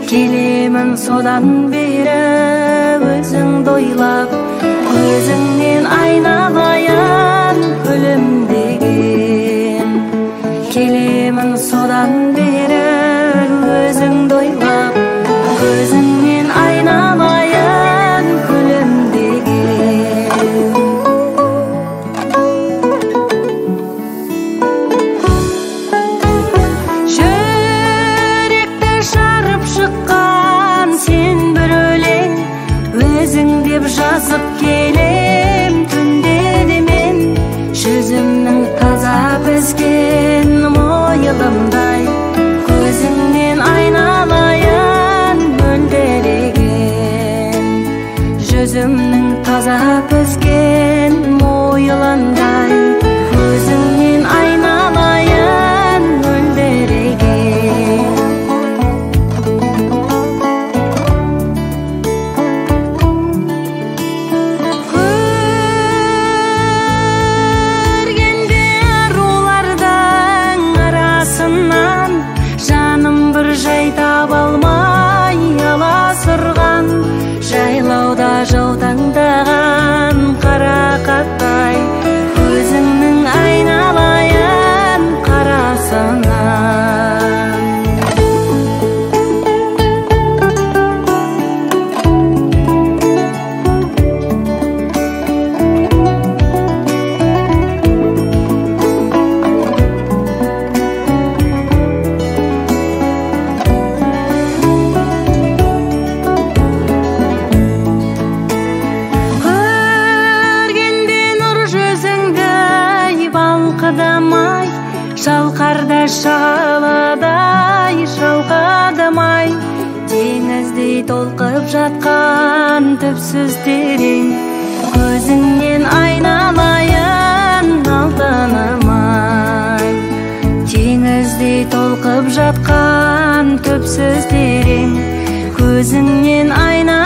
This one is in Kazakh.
келемін содан бері өзіңді ойлап, көзіңнен айналайын күлімдеген. Келемін содан бері өзіңді ойлап, көзіңнен айналайын күлімдеген. Жүректі жарып шыққан сен бір өлең, өзің деп жазып келем түнде де мен. Жүзімнің таза піскен мойылымдай, көзіңнен айналайын мөлдіреген. Жүзімнің таза піскен мойылындай, көзіңнен айналайын мөлдіреген. Көргенде рулардың арасынан жаным бір жай таба алмай аласұрған. Жайлауда жаутаңдаған қарақаттай, көзіңнің айналайын қарасынан. Балқыдамай, шалқарда шағаладай шалқадамай, теңіздей толқып жатқан түпсіз терең, көзіңнен айналайын алтынымай. Теңіздей толқып жатқан түпсіз терең, көзіңнен айналайын